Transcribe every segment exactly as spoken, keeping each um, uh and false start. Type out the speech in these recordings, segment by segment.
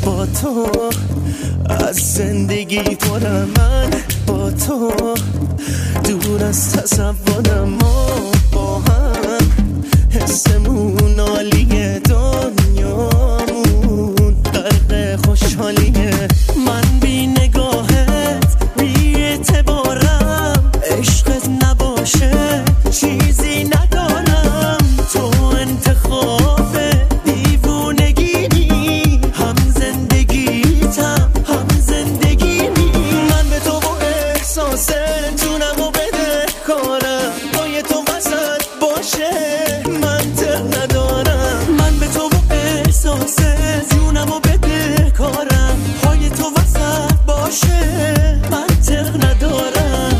با تو از زندگی پرم، من با تو دور از تصورم، ما با هم حسمون عالیه، دنیامون غرق خوشحالیه. من بی نگاهت بی اعتبارم، عشقت نباشه چیزی ندارم. تو انتخاب دیوونگیمی، هم زندگیتم هم زندگیمی. من به تو با احساس جونمو بده کارم، پای تو وسط باشه منطق ندارم. من به تو با احساس جونمو بده کارم، پای تو وسط باشه منطق ندارم،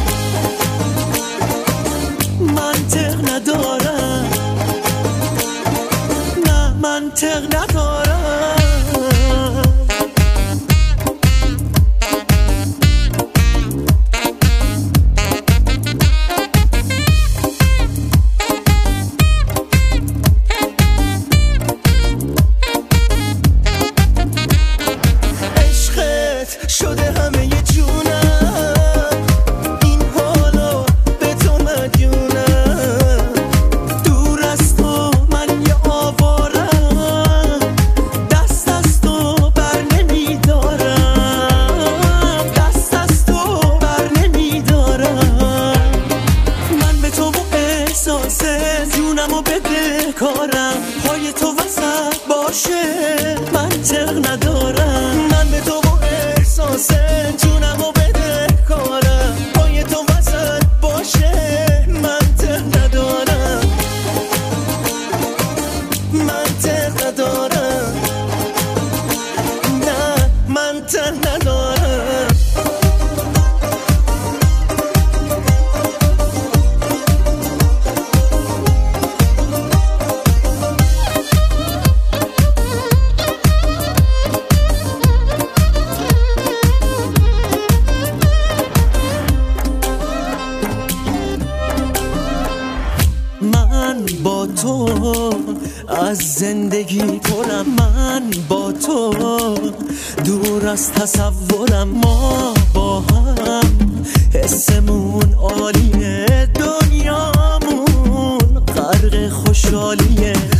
منطق ندارم، نه منطق ندارم. شده همه ی جونم، این حالا به تو مدیونم. دور از تو من یه آوارم، دست از تو بر نمیدارم، دست از تو بر نمیدارم. من به تو با احساس جونمو بده کارم، پای تو وسط باشه منطق ندارم. من به تو احساس جونمو بده کارم، پای تو وسط باشه منطق ندارم، منطق ندارم، نه منطق ندارم. من با تو از زندگی پرم، من با تو دور از تصورم، ما با هم حسمون عالیه، دنیامون غرق خوشحالیه.